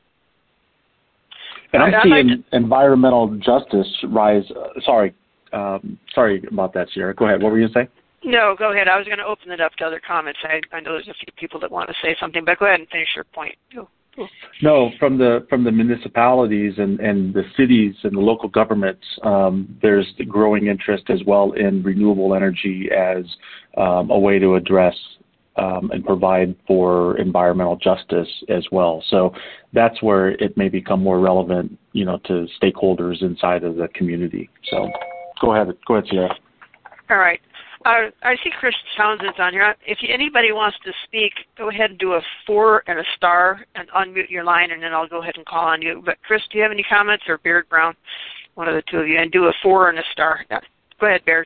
And I'm seeing environmental justice rise. Uh, sorry, um, sorry about that, Sierra. Go ahead. What were you going to say? No, go ahead. I was going to open it up to other comments. I, I know there's a few people that want to say something, but go ahead and finish your point. Go. Go. No, from the from the municipalities and, and the cities and the local governments, um, there's the growing interest as well in renewable energy as um, a way to address um, and provide for environmental justice as well. So that's where it may become more relevant, you know, to stakeholders inside of the community. So go ahead, go ahead, Sierra. All right. Uh, I see Chris Townsend's on here. If anybody wants to speak, go ahead and do a four and a star and unmute your line, and then I'll go ahead and call on you. But, Chris, do you have any comments, or Baird Brown, one of the two of you, and do a four and a star? Yeah. Go ahead, Baird.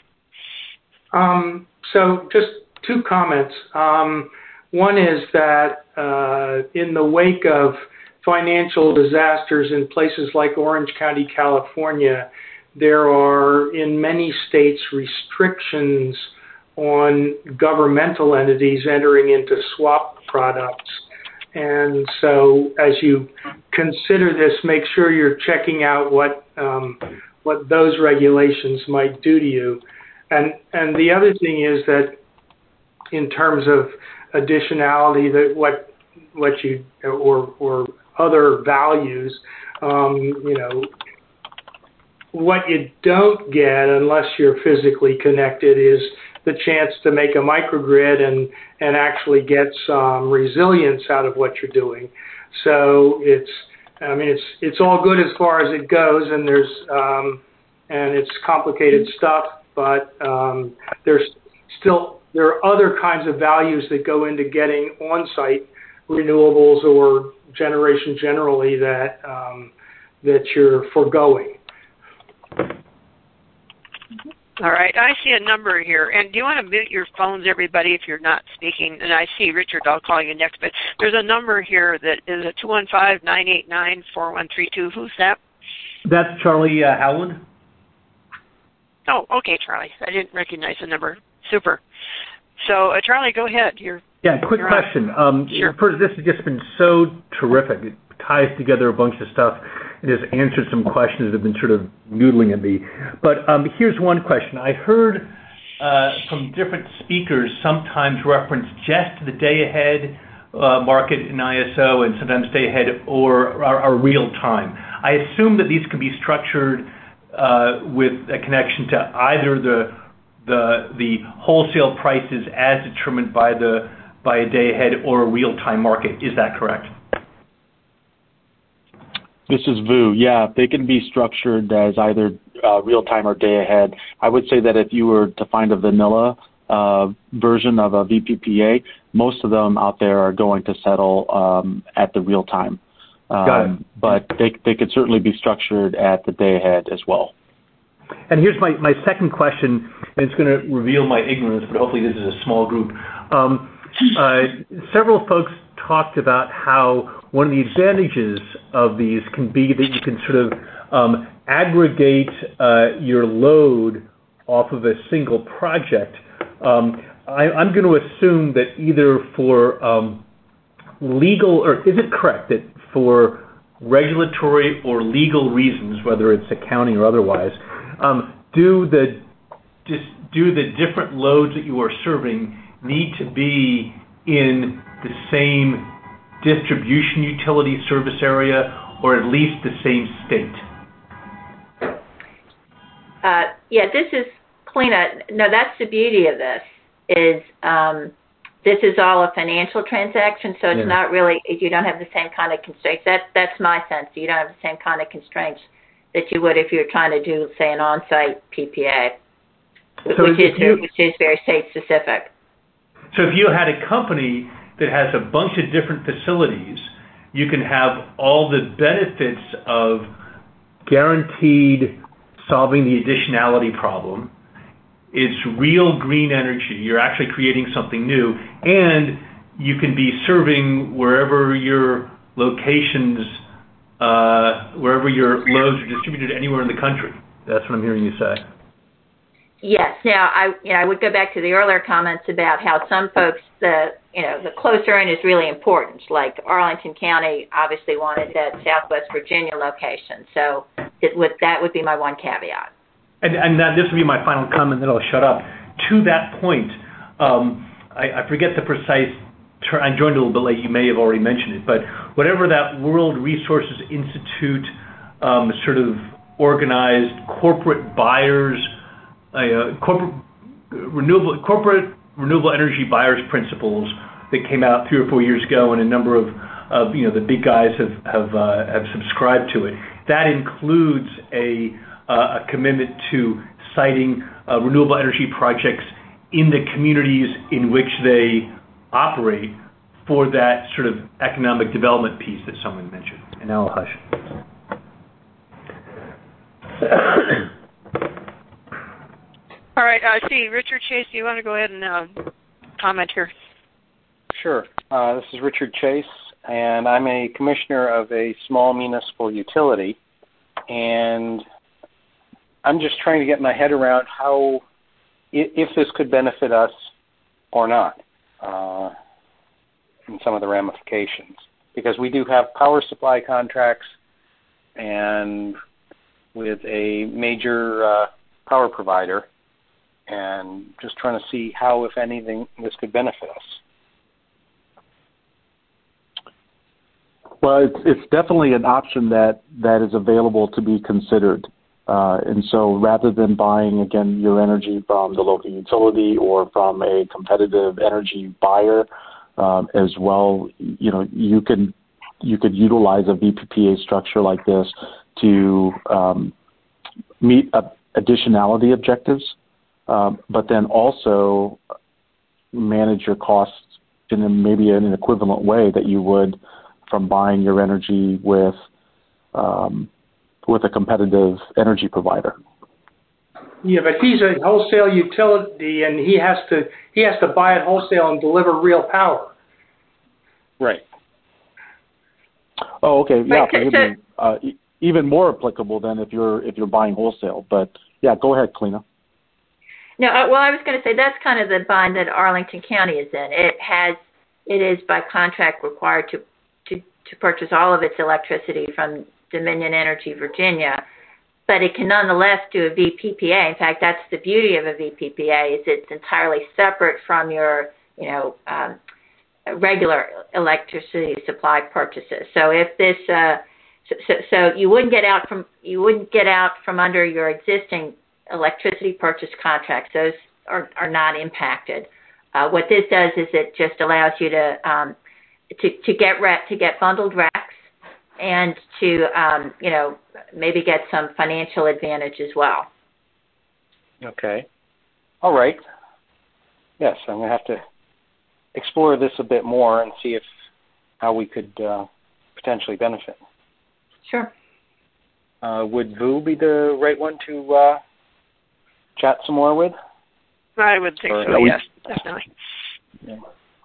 Um, so just two comments. Um, one is that uh, in the wake of financial disasters in places like Orange County, California, there are, in many states, restrictions on governmental entities entering into swap products. And so as you consider this, make sure you're checking out what um, what those regulations might do to you. And and the other thing is that in terms of additionality, that what what you or or other values, um, you know, what you don't get unless you're physically connected is the chance to make a microgrid and and actually get some resilience out of what you're doing. So it's I mean it's it's all good as far as it goes, and there's um, and it's complicated stuff, but um, there's still there are other kinds of values that go into getting on-site renewables or generation generally that um, that you're foregoing. All right, I see a number here. And do you want to mute your phones, everybody, if you're not speaking? And I see Richard, I'll call you next. But there's a number here that is a two one five, nine eight nine, four one three two. Who's that? That's Charlie uh, Howland. Oh, okay, Charlie. I didn't recognize the number. Super. So, uh, Charlie, go ahead. You're Yeah, quick you're question. Um, sure. First, this has just been so terrific. It ties together a bunch of stuff. It has answered some questions that have been sort of noodling at me. But um, here's one question. I heard uh, from different speakers sometimes reference just the day-ahead uh, market in I S O and sometimes day-ahead or, or, or real-time. I assume that these can be structured uh, with a connection to either the the the wholesale prices as determined by the by a day-ahead or a real-time market. Is that correct? This is Vu. Yeah, they can be structured as either uh, real-time or day-ahead. I would say that if you were to find a vanilla uh, version of a V P P A, most of them out there are going to settle um, at the real-time. Um, Got it. But they, they could certainly be structured at the day-ahead as well. And here's my, my second question, and it's going to reveal my ignorance, but hopefully this is a small group. Um, uh, several folks talked about how one of the advantages of these can be that you can sort of um, aggregate uh, your load off of a single project. Um, I, I'm going to assume that either for um, legal, or is it correct that for regulatory or legal reasons, whether it's accounting or otherwise, um, do the just do the different loads that you are serving need to be in the same distribution utility service area, or at least the same state? Uh, yeah, this is Clena. No, that's the beauty of this, is um, this is all a financial transaction, so it's yeah. not really, you don't have the same kind of constraints. That, that's my sense. You don't have the same kind of constraints that you would if you were trying to do, say, an on-site P P A, so which, is, you, which is very state-specific. So if you had a company that has a bunch of different facilities, you can have all the benefits of guaranteed solving the additionality problem. It's real green energy. You're actually creating something new, and you can be serving wherever your locations, uh, wherever your loads are distributed anywhere in the country. That's what I'm hearing you say. Yes. Now, I you know I would go back to the earlier comments about how some folks, the you know the closer in is really important. Like Arlington County obviously wanted that Southwest Virginia location, so it would that would be my one caveat. And, and that, this will be my final comment, then I'll shut up. To that point, um, I, I forget the precise term. I joined a little bit late. You may have already mentioned it, but whatever that World Resources Institute um, sort of organized corporate buyers. Uh, corporate renewable corporate renewable energy buyers principles that came out three or four years ago, and a number of, of you know the big guys have have uh, have subscribed to it. That includes a uh, a commitment to citing uh, renewable energy projects in the communities in which they operate for that sort of economic development piece that someone mentioned. And now I'll hush. All right, I uh, see. Richard Chase, do you want to go ahead and uh, comment here? Sure. Uh, this is Richard Chase, and I'm a commissioner of a small municipal utility, and I'm just trying to get my head around how if this could benefit us or not, uh, and some of the ramifications. Because we do have power supply contracts and with a major uh, power provider, and just trying to see how, if anything, this could benefit us. Well, it's, it's definitely an option that, that is available to be considered. Uh, and so rather than buying, again, your energy from the local utility or from a competitive energy buyer um, as well, you know, you can you could utilize a V P P A structure like this to um, meet uh, additionality objectives, um, but then also manage your costs in a, maybe in an equivalent way that you would from buying your energy with um, with a competitive energy provider. Yeah, but he's a wholesale utility, and he has to he has to buy it wholesale and deliver real power. Right. Oh, okay. Yeah, Right, so, even, uh, even more applicable than if you're if you're buying wholesale. But yeah, go ahead, Kalina. No, uh, well, I was going to say that's kind of the bind that Arlington County is in. It has it is by contract required to to to purchase all of its electricity from Dominion Energy Virginia, but it can nonetheless do a V P P A. In fact, that's the beauty of a V P P A, is it's entirely separate from your, you know, um, regular electricity supply purchases. So if this, uh, so, so, so you wouldn't get out from you wouldn't get out from under your existing electricity purchase contracts. Those are, are not impacted. Uh, what this does is it just allows you to um, to to get re- to get bundled racks, and to, um, you know, maybe get some financial advantage as well. Okay. All right. Yes, I'm going to have to explore this a bit more and see if how we could uh, potentially benefit. Sure. Uh, would Vu be the right one to uh, chat some more with? I would think or, so, we, yes, definitely. Yeah.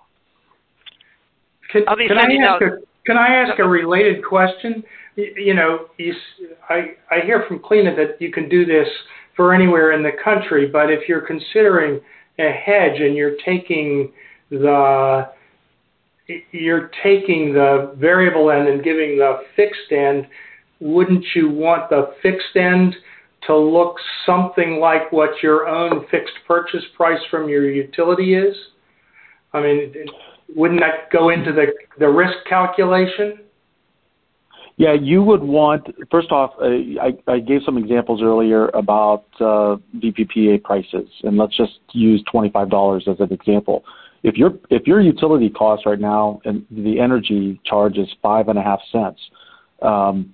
Can, I'll be can I sending ask out... a Can I ask a related question? You, you know, you, I, I hear from Kalina that you can do this for anywhere in the country, but if you're considering a hedge and you're taking the you're taking the variable end and giving the fixed end, wouldn't you want the fixed end to look something like what your own fixed purchase price from your utility is? I mean, wouldn't that go into the, the risk calculation? Yeah, you would want, first off, uh, I, I gave some examples earlier about uh, V P P A prices, and let's just use twenty-five dollars as an example. If your if your utility cost right now and the energy charge is five and a half cents, um,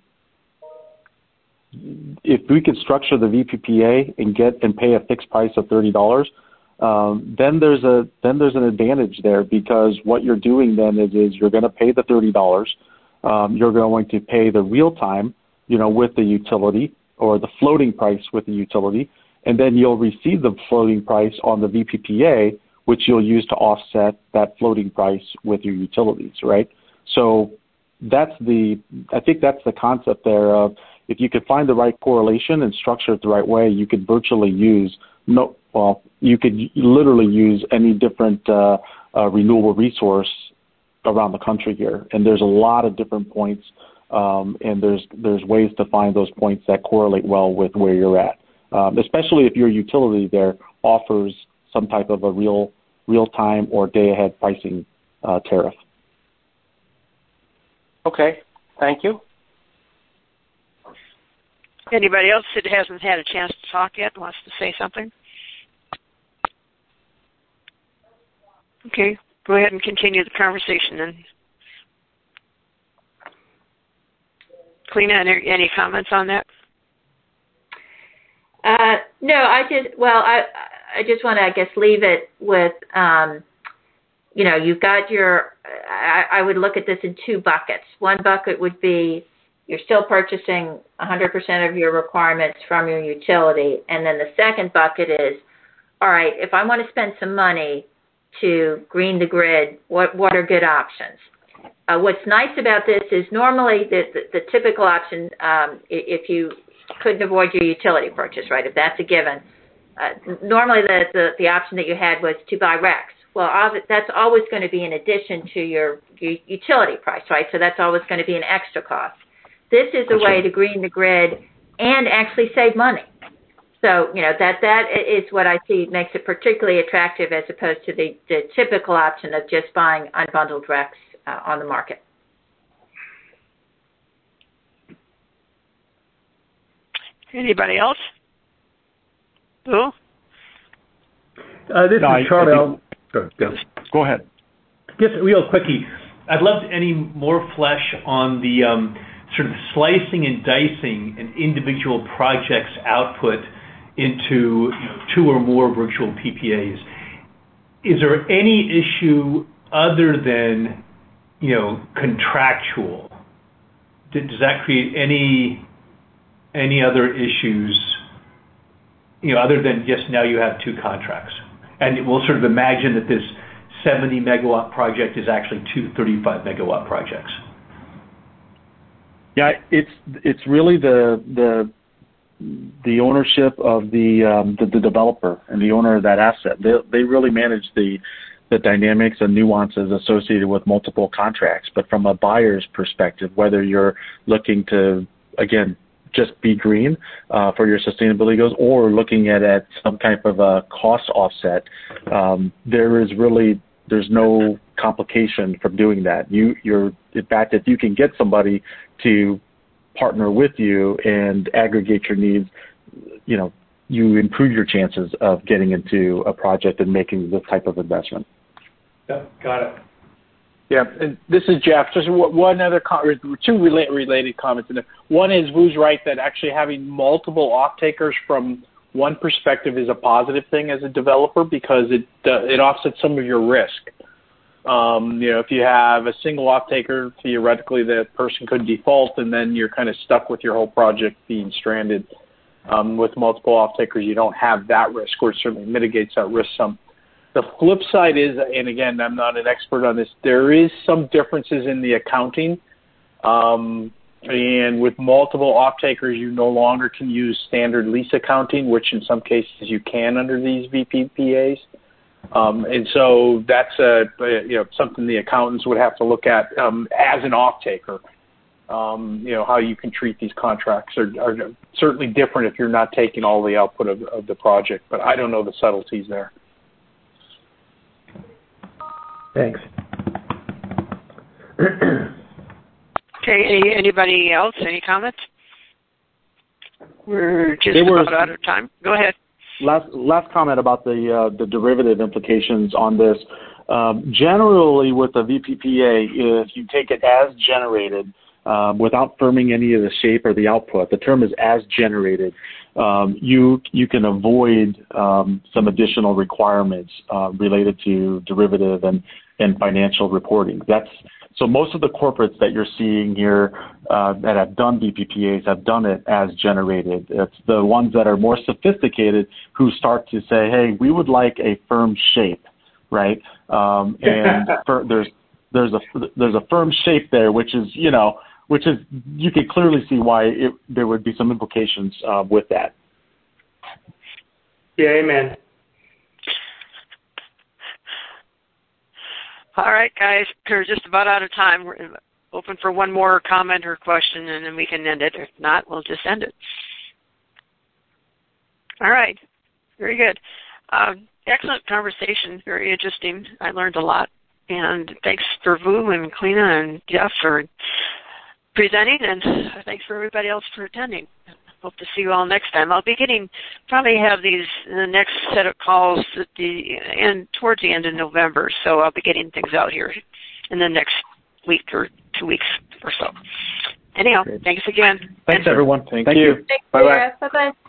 if we could structure the V P P A and get and pay a fixed price of thirty dollars, um, then there's a then there's an advantage there, because what you're doing then is is you're going to pay the thirty dollars. Um, you're going to pay the real time, you know, with the utility, or the floating price with the utility, and then you'll receive the floating price on the V P P A, which you'll use to offset that floating price with your utilities, right? So that's the, I think that's the concept there of, if you could find the right correlation and structure it the right way, you could virtually use, no, well, you could literally use any different uh, uh, renewable resource around the country here. And there's a lot of different points, um, and there's there's ways to find those points that correlate well with where you're at, um, especially if your utility there offers some type of a real real-time or day-ahead pricing uh, tariff. Okay, thank you. Anybody else that hasn't had a chance to talk yet wants to say something? Okay, go ahead and continue the conversation then. Kalina, any, any comments on that? Uh, no, I just, well, I I just want to, I guess, leave it with, um, you know, you've got your, I, I would look at this in two buckets. One bucket would be you're still purchasing one hundred percent of your requirements from your utility. And then the second bucket is, all right, if I want to spend some money to green the grid, what, what are good options? Uh, what's nice about this is normally the, the, the typical option, um, if you couldn't avoid your utility purchase, right, if that's a given, uh, normally the, the the option that you had was to buy R E Cs. Well, that's always going to be in addition to your, your utility price, right? So that's always going to be an extra cost. This is a way to green the grid and actually save money. So, you know, that that is what I see makes it particularly attractive as opposed to the, the typical option of just buying unbundled R E Cs uh, on the market. Anybody else? Who? Uh, this no, is Charlie. I, I Go, go. go ahead. Just real quickie, I'd love any more flesh on the um, sort of slicing and dicing an individual project's output into, you know, two or more virtual P P As. Is there any issue other than, you know, contractual? Does that create any any other issues, you know, other than just now you have two contracts? And we'll sort of imagine that this seventy megawatt project is actually two thirty-five megawatt projects. Yeah, it's it's really the the the ownership of the, um, the the developer and the owner of that asset. They they really manage the the dynamics and nuances associated with multiple contracts. But from a buyer's perspective, whether you're looking to, again, just be green uh, for your sustainability goals, or looking at, at some type of a cost offset, um, there is really, there's no complication from doing that. You, you're, in fact, if you can get somebody to partner with you and aggregate your needs, you know, you improve your chances of getting into a project and making this type of investment. Yeah, got it. Yeah, and this is Jeff. Just one other, com- two related comments in there. One is Vu's right that actually having multiple off-takers from one perspective is a positive thing as a developer because it uh, it offsets some of your risk. Um, you know, if you have a single off-taker, theoretically the person could default, and then you're kind of stuck with your whole project being stranded. Um, with multiple off-takers, you don't have that risk, or it certainly mitigates that risk some. The flip side is, and again, I'm not an expert on this, there is some differences in the accounting. Um, and with multiple off-takers, you no longer can use standard lease accounting, which in some cases you can under these V P P As. Um, and so that's a, you know, something the accountants would have to look at um, as an off-taker. Um, you know, how you can treat these contracts are, are certainly different if you're not taking all the output of, of the project, but I don't know the subtleties there. Thanks. Okay, any, anybody else? Any comments? We're just were, about out of time. Go ahead. Last last comment about the uh, the derivative implications on this. Um, generally, with a V P P A, if you take it as generated, um, without firming any of the shape or the output, the term is as generated. Um, you you can avoid um, some additional requirements uh, related to derivative and, and financial reporting. That's so most of the corporates that you're seeing here uh, that have done V P P As have done it as generated. It's the ones that are more sophisticated who start to say, hey, we would like a firm shape, right? Um, and for, there's there's a there's a firm shape there, which is you know. Which is, you can clearly see why it, there would be some implications uh, with that. Yeah, amen. All right, guys, we're just about out of time. We're open for one more comment or question, and then we can end it. If not, we'll just end it. All right, very good. Um, excellent conversation, very interesting. I learned a lot. And thanks for Vu and Cleena and Jeff for presenting, and thanks for everybody else for attending. Hope to see you all next time. I'll be getting, probably have these, the next set of calls at the end, towards the end of November, so I'll be getting things out here in the next week or two weeks or so. Anyhow, Great. thanks again. Thanks, everyone. Thank, Thank you. you. Thanks, Bye-bye. Bye-bye.